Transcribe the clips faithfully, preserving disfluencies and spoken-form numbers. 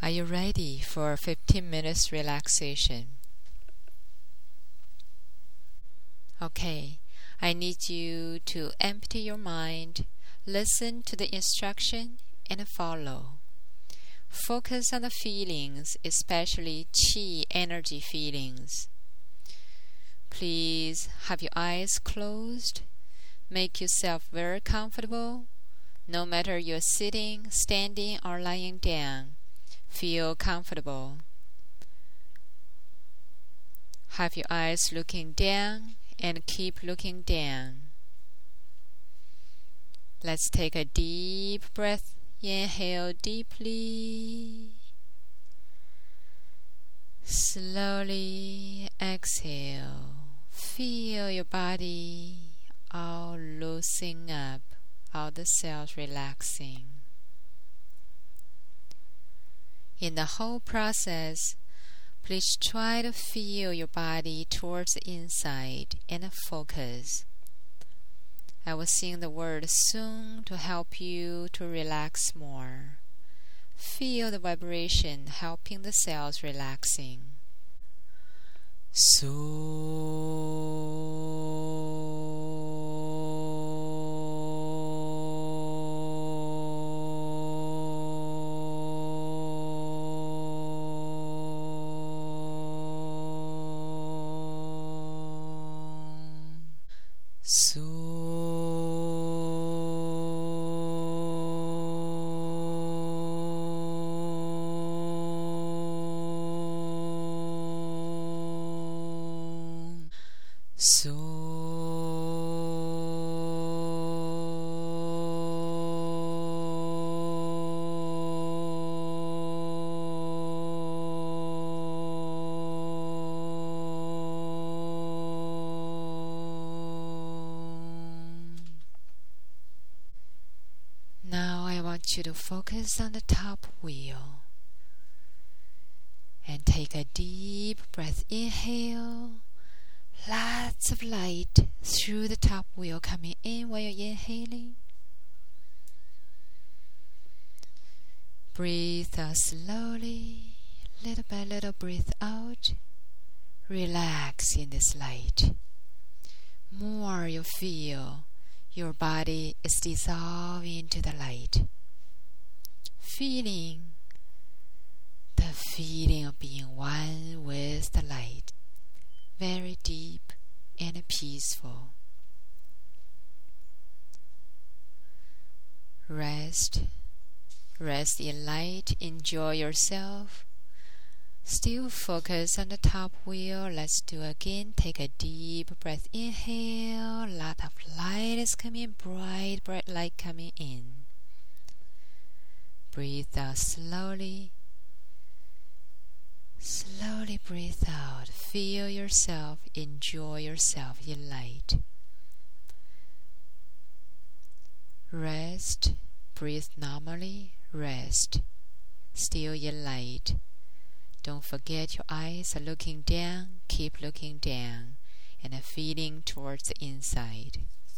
Are you ready for fifteen minutes relaxation? Okay, I need you to empty your mind, listen to the instruction, and follow. Focus on the feelings, especially qi energy feelings. Please have your eyes closed. Make yourself very comfortable. No matter you're sitting, standing, or lying down, feel comfortable. Have your eyes looking down and keep looking down. Let's take a deep breath. Inhale deeply. Slowly exhale. Feel your body all loosening up, all the cells relaxing. In the whole process, please try to feel your body towards the inside and focus. I will sing the word soon to help you to relax more. Feel the vibration helping the cells relaxing. So So Now I want you to focus on the top wheel and take a deep breath. Inhale. Lots of light through the top wheel coming in while you're inhaling. Breathe out slowly, little by little breathe out. Relax in this light. More you feel your body is dissolving into the light. Feeling the feeling of being one with the light. Very deep and peaceful. Rest. Rest in light. Enjoy yourself. Still focus on the top wheel. Let's do again. Take a deep breath. Inhale. A lot of light is coming. Bright, bright light coming in. Breathe out slowly. Slowly breathe out. Feel yourself. Enjoy yourself in light. Rest. Breathe normally. Rest. Still in light. Don't forget your eyes are looking down. Keep looking down and feeling towards the inside.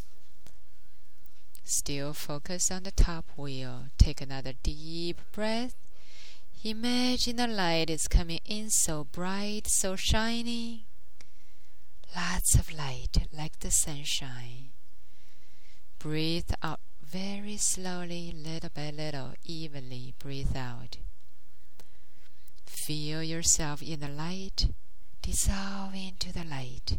Still focus on the top wheel. Take another deep breath. Imagine the light is coming in so bright, so shiny. Lots of light like the sunshine. Breathe out very slowly, little by little, evenly breathe out. Feel yourself in the light, dissolve into the light.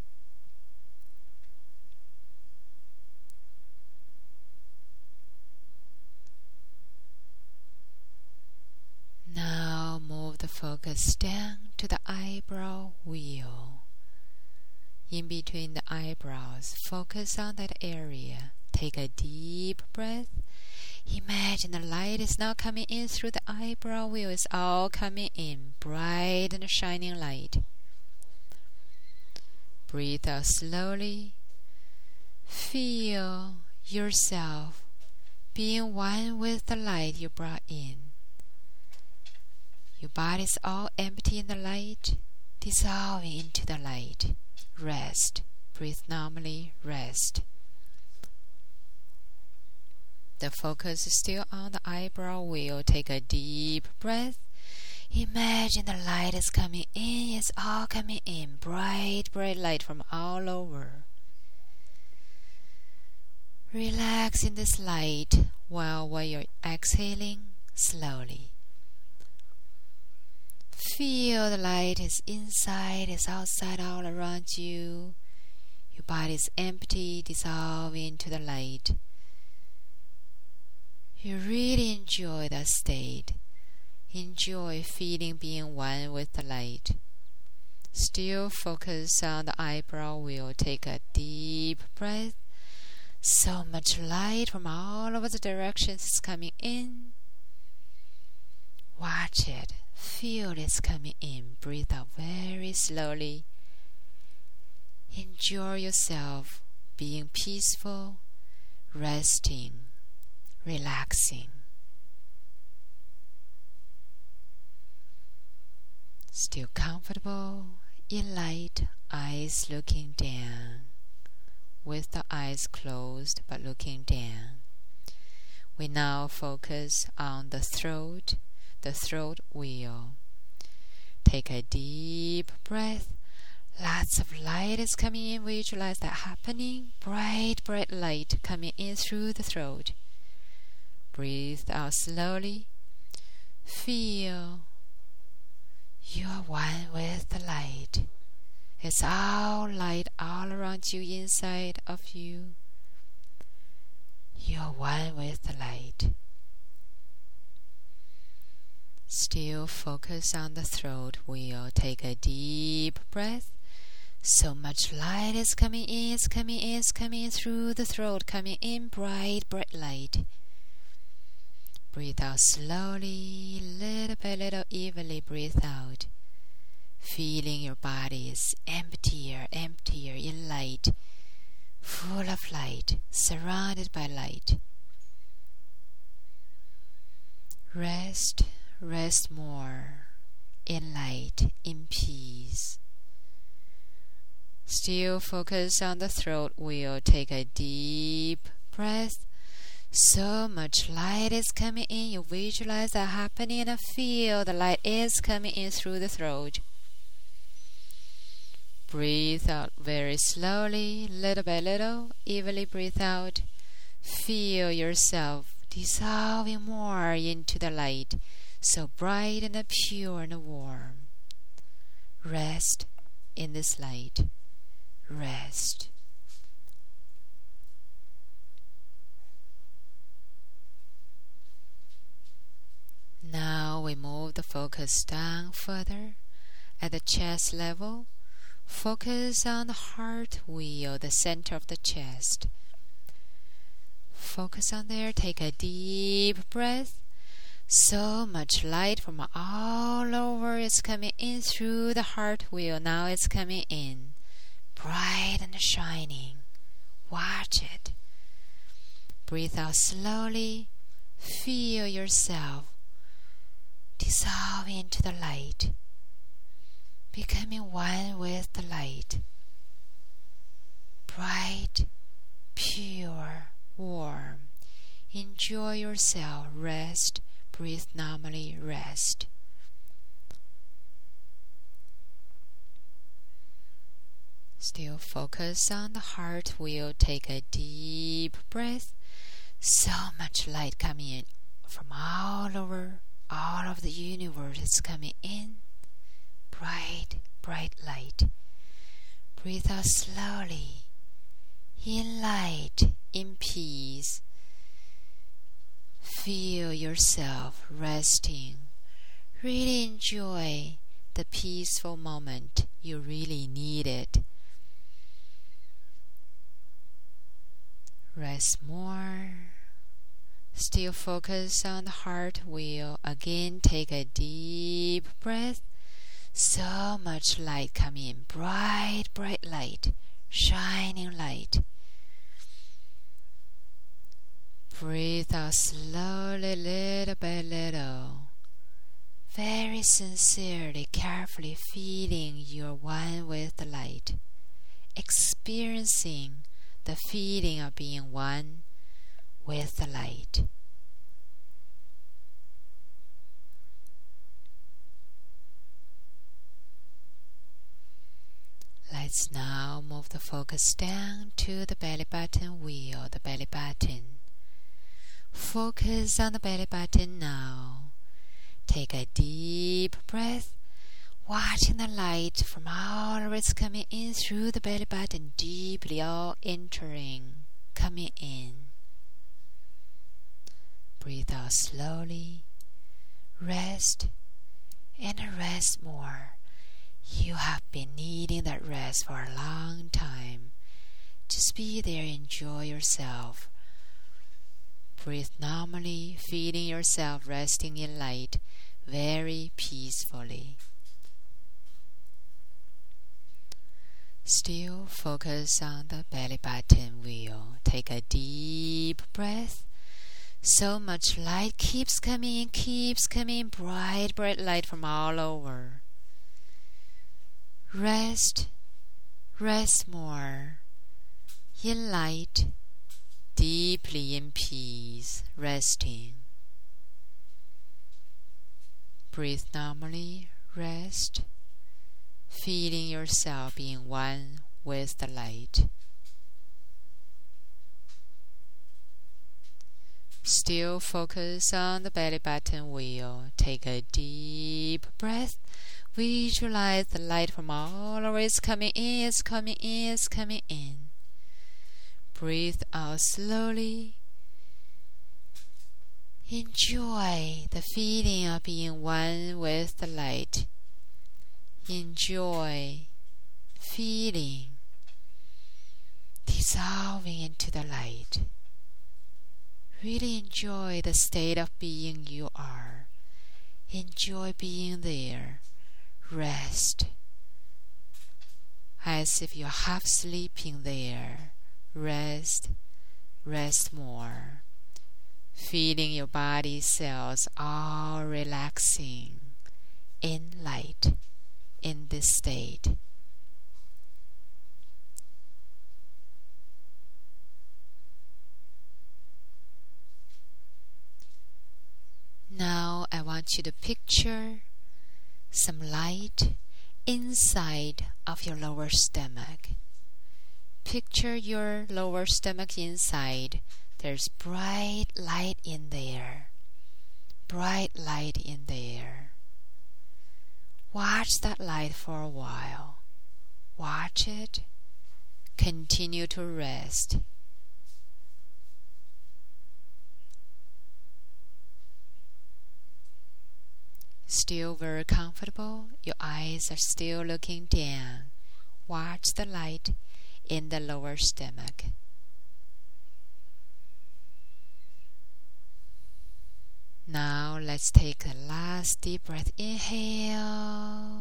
Now move the focus down to the eyebrow wheel. In between the eyebrows, focus on that area. Take a deep breath. Imagine the light is now coming in through the eyebrow wheel. It's all coming in, bright and shining light. Breathe out slowly. Feel yourself being one with the light you brought in. Your body is all empty in the light, dissolving into the light. Rest. Breathe normally. Rest. The focus is still on the eyebrow wheel. Take a deep breath. Imagine the light is coming in, it's all coming in, bright, bright light from all over. Relax in this light while, while you're exhaling slowly. Feel the light is inside, is outside, all around you. Your body is empty, dissolve into the light. You really enjoy that state. Enjoy feeling being one with the light. Still focus on the eyebrow wheel. Take a deep breath. So much light from all over the directions is coming in. Watch it. Feel it's coming in. Breathe out very slowly. Enjoy yourself being peaceful, resting, relaxing. Still comfortable in light, eyes looking down. With the eyes closed but looking down. We now focus on the throat, the throat wheel. Take a deep breath. Lots of light is coming in. Visualize that happening. Bright, bright light coming in through the throat. Breathe out slowly. Feel you are one with the light. It's all light all around you, inside of you. You are one with the light. Still focus on the throat wheel. Take a deep breath. So much light is coming in, it's coming in, it's coming in through the throat, coming in bright, bright light. Breathe out slowly, little by little, evenly breathe out. Feeling your body is emptier, emptier in light, full of light, surrounded by light. Rest, rest more in light, in peace. Still focus on the throat wheel. Take a deep breath. So much light is coming in. You visualize that happening and feel the light is coming in through the throat. Breathe out very slowly, little by little, evenly breathe out. Feel yourself dissolving more into the light, so bright and pure and warm. Rest in this light. Rest. Now we move the focus down further at the chest level. Focus on the heart wheel, the center of the chest. Focus on there. Take a deep breath. So much light from all over is coming in through the heart wheel. Now it's coming in, bright and shining. Watch it. Breathe out slowly. Feel yourself dissolve into the light, becoming one with the light. Bright, pure, warm. Enjoy yourself. Rest. Breathe normally. Rest. Still focus on the heart wheel. Take a deep breath. So much light coming in from all over. All of the universe is coming in. Bright, bright light. Breathe out slowly. In light, in peace. Feel yourself resting. Really enjoy the peaceful moment. You really need it. Rest more. Still focus on the heart wheel. Again, take a deep breath. So much light coming in. Bright, bright light. Shining light. Breathe out slowly, little by little. Very sincerely, carefully feeling you're one with the light. Experiencing the feeling of being one with the light. Let's now move the focus down to the belly button wheel, the belly button. Focus on the belly button now. Take a deep breath, watching the light from all it's coming in through the belly button, deeply all entering, coming in. Breathe out slowly. Rest and rest more. You have been needing that rest for a long time. Just be there, enjoy yourself. Breathe normally, feeling yourself resting in light very peacefully. Still focus on the belly button wheel. Take a deep breath. So much light keeps coming in, keeps coming in, bright, bright light from all over. Rest, rest more, in light, deeply in peace, resting. Breathe normally, rest, feeling yourself being one with the light. Still focus on the belly button wheel. Take a deep breath. Visualize the light from all over. It's coming in, it's coming in, it's coming in. Breathe out slowly. Enjoy the feeling of being one with the light. Enjoy feeling dissolving into the light. Really enjoy the state of being you are. Enjoy being there. Rest, as if you're half sleeping there. Rest, rest more. Feeling your body cells all relaxing in light, in this state. Now I want you to picture some light inside of your lower stomach. Picture your lower stomach inside. There's bright light in there. Bright light in there. Watch that light for a while. Watch it. Continue to rest. Still very comfortable. Your eyes are still looking down. Watch the light in the lower stomach. Now let's take a last deep breath. Inhale.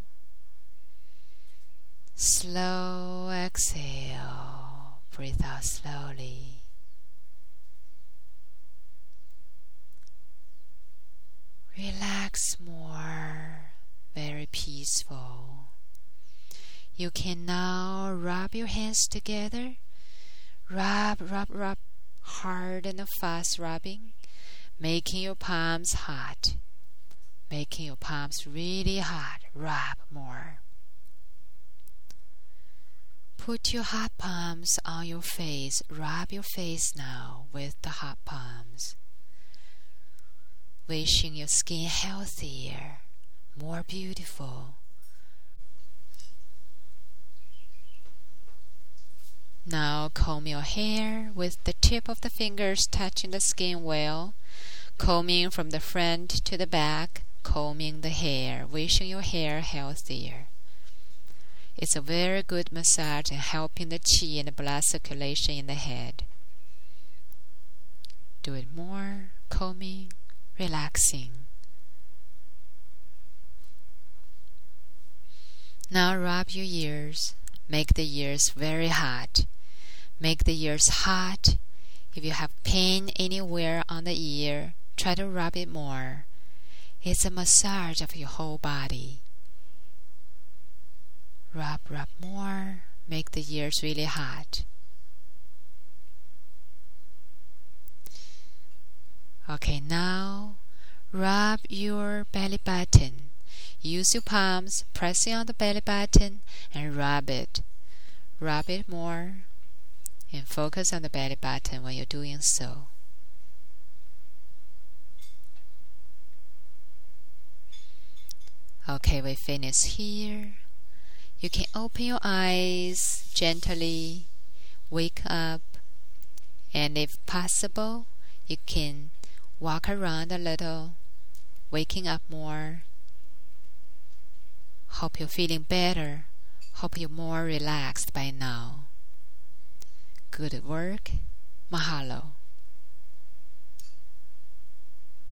Slow exhale. Breathe out slowly. Relax more, very peaceful. You can now rub your hands together. Rub, rub, rub, hard and fast rubbing, making your palms hot. Making your palms really hot. Rub more. Put your hot palms on your face. Rub your face now with the hot palms. Wishing your skin healthier, more beautiful. Now comb your hair with the tip of the fingers touching the skin well, combing from the front to the back, combing the hair, wishing your hair healthier. It's a very good massage and helping the qi and the blood circulation in the head. Do it more, combing, relaxing. Now rub your ears. Make the ears very hot. Make the ears hot. If you have pain anywhere on the ear, try to rub it more. It's a massage of your whole body. Rub, rub more. Make the ears really hot. Okay, now rub your belly button. Use your palms, pressing on the belly button, and rub it. Rub it more, and focus on the belly button when you're doing so. Okay, we finish here. You can open your eyes gently, wake up, and if possible, you can walk around a little, waking up more. Hope you're feeling better. Hope you're more relaxed by now. Good work. Mahalo.